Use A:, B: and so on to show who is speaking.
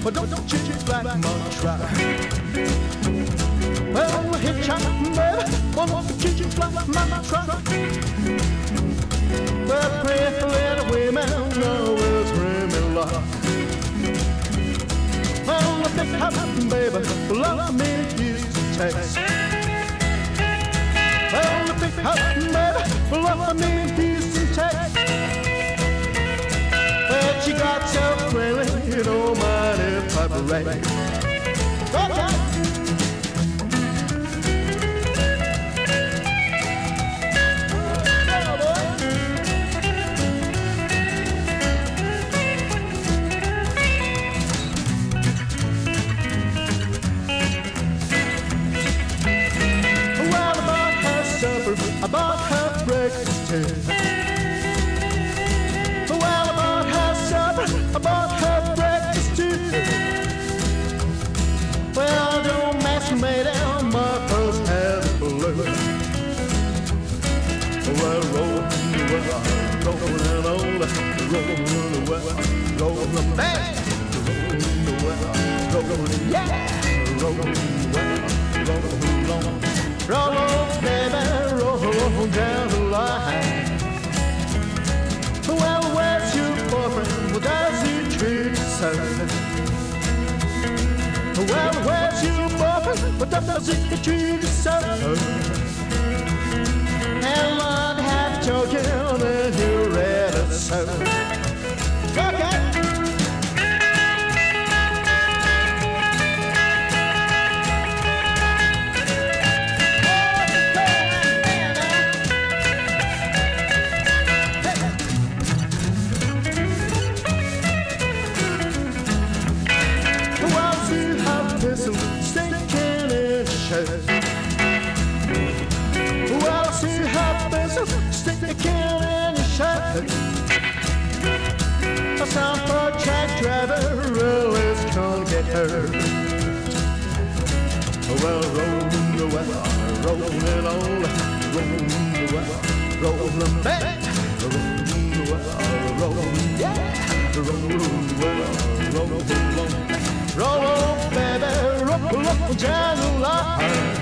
A: but don't you like my try? Well, hitchhike, baby, won't you like my try? Well, pretty little women always bring me luck. Well, the big house, baby, love me used to taste. Well, the big house, baby, love me used to taste. Well, she got so friendly, you don't mind if I parade. Okay. I bought her breakfast too. Well, I bought her supper, I bought her breakfast too. Well, don't mess with me down, my purse has blue. Well, rolling on, rolling back, rolling yeah, rolling on. Roll on, baby, roll down the line. Well, where's your boyfriend? Well, does he treat you so? Well, where's your boyfriend? Well, does he treat you so? And I'd have told you that you're ready so. Okay. Stinking in the shirt. Well, I see her pencil stinking in the shirt. A sound for a track driver is gonna get hurt. Well, rolling on, rolling back, rolling, yeah, rolling on, baby, roll down the line.